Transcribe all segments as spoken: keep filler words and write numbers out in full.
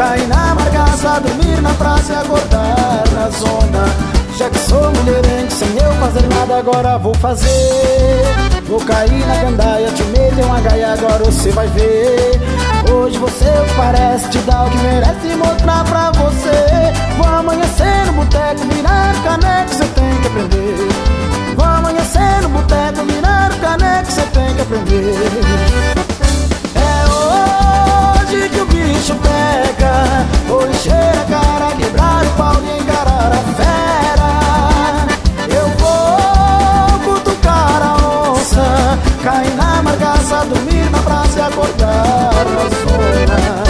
cair na margaça, dormir na praça e acordar na zona. Já que sou mulherengo, sem eu fazer nada, agora vou fazer. Vou cair na gandaia, te meter uma gaia, agora você vai ver. Hoje você parece te dar o que merece, mostrar pra você. Vou amanhecer no boteco, virar caneco, cê tem que aprender. Vou amanhecer no boteco, virar caneco, cê tem que aprender. É hoje que o bicho pega, vou encher a cara, quebrar o pau e encarar a fera. Eu vou cutucar a onça, cair na margaça, dormir na praça e acordar na zona.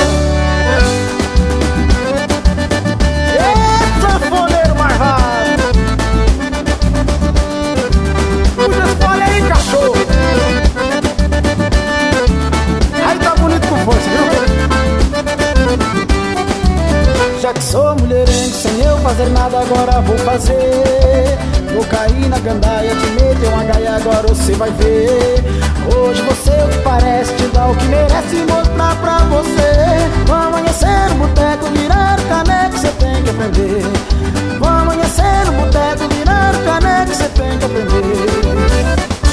Eita, foleiro marvado! Puxa esse fole aí, cachorro! Aí tá bonito com força, viu? Já que sou mulherengo, sem eu fazer nada, agora vou fazer. Vou cair na gandaia, te meter uma gaia, agora você vai ver. Hoje você o que parece te dá o que merece, mostrar pra você. Vou amanhecer no boteco, virar caneco, cê tem que aprender. Vou amanhecer no boteco, virar caneco, cê tem que aprender.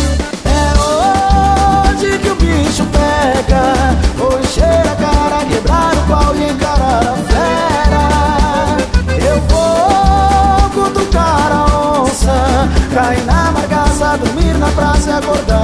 É hoje que o bicho pega, vou encher a cara, quebrar o pau e encarar a fera. Eu vou cutucar a onça, cair na margaça, dormir na praça e acordar